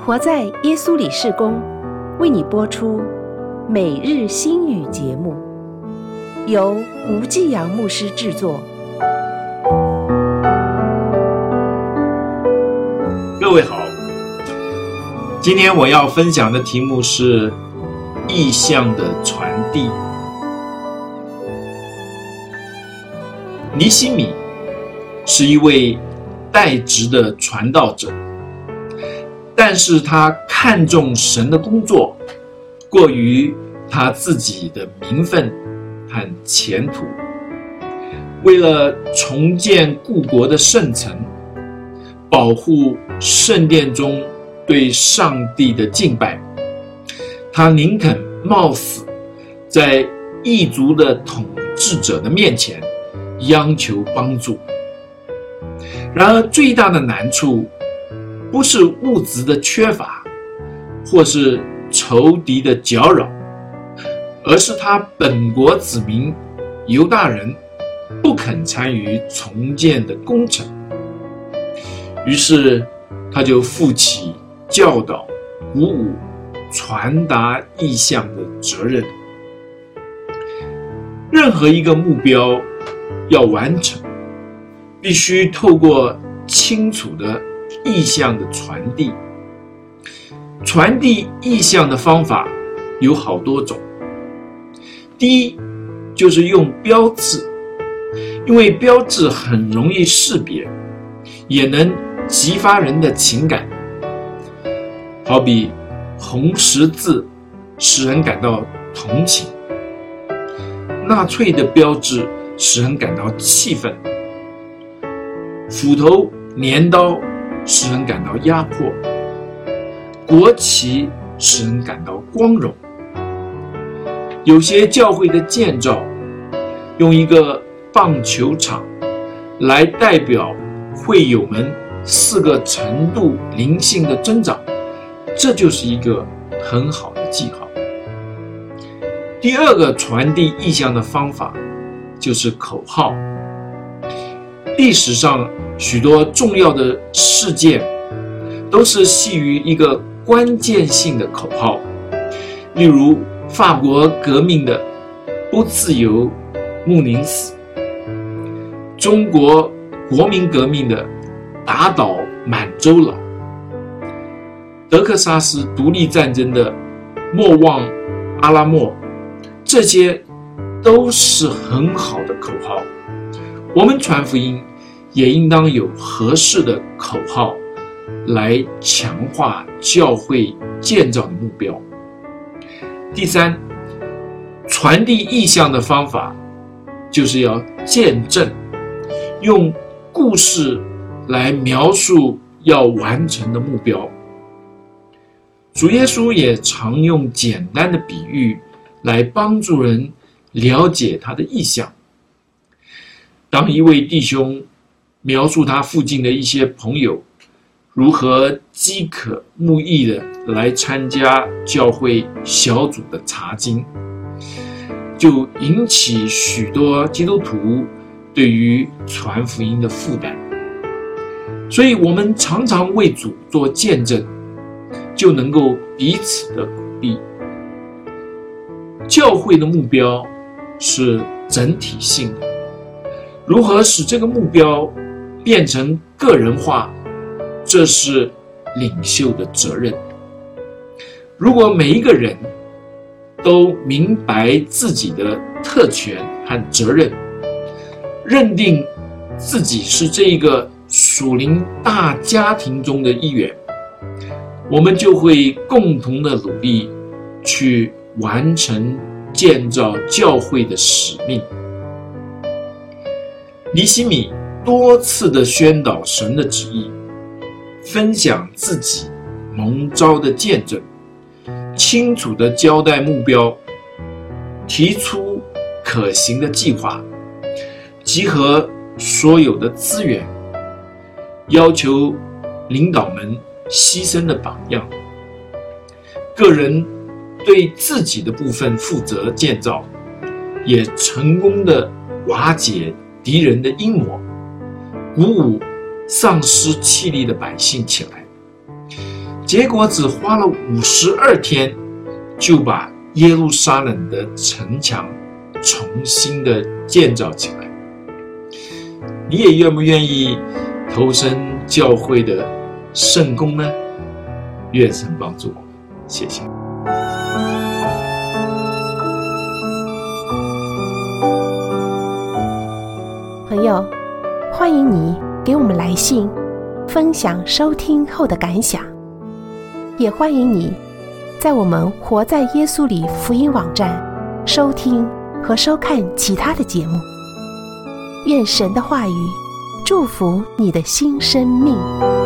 活在耶稣里事工为你播出每日新语节目，由吴继阳牧师制作。 各位好，今天我要分享的题目是意象的传递。尼希米是一位代职的传道者，但是他看重神的工作过于他自己的名分和前途。为了重建故国的圣城，保护圣殿中对上帝的敬拜，他宁肯冒死在异族的统治者的面前央求帮助。然而最大的难处不是物质的缺乏，或是仇敌的搅扰，而是他本国子民犹大人不肯参与重建的工程。于是他就负起教导、鼓舞、传达意象的责任。任何一个目标要完成，必须透过清楚的意象的传递。传递意象的方法有好多种。第一，就是用标志，因为标志很容易识别，也能激发人的情感。好比红十字使人感到同情，纳粹的标志使人感到气愤，斧头、镰刀使人感到压迫，国旗使人感到光荣。有些教会的建造用一个棒球场来代表会友们4个程度灵性的增长，这就是一个很好的记号。第二个传递意象的方法就是口号。历史上许多重要的事件都是系于一个关键性的口号，例如法国革命的不自由穆宁死，中国国民革命的打倒满洲佬，德克萨斯独立战争的莫忘阿拉莫，这些都是很好的口号。我们传福音也应当有合适的口号来强化教会建造的目标。第三，传递意象的方法就是要见证，用故事来描述要完成的目标。主耶稣也常用简单的比喻来帮助人了解他的意象。当一位弟兄描述他附近的一些朋友如何饥渴慕义的来参加教会小组的查经，就引起许多基督徒对于传福音的负担。所以我们常常为主做见证，就能够彼此的鼓励。教会的目标是整体性的，如何使这个目标变成个人化，这是领袖的责任。如果每一个人都明白自己的特权和责任，认定自己是这一个属灵大家庭中的一员，我们就会共同的努力去完成建造教会的使命。尼希米多次的宣导神的旨意，分享自己蒙召的见证，清楚地交代目标，提出可行的计划，集合所有的资源，要求领导们牺牲的榜样。个人对自己的部分负责建造，也成功地瓦解敌人的阴谋，鼓舞丧失气力的百姓起来。 结果只花了52天，就把耶路撒冷的城墙重新的建造起来。你也愿不愿意投身教会的圣工呢？愿神帮助我们，谢谢。 朋友，欢迎你给我们来信，分享收听后的感想。也欢迎你在我们活在耶稣里福音网站收听和收看其他的节目。愿神的话语祝福你的新生命。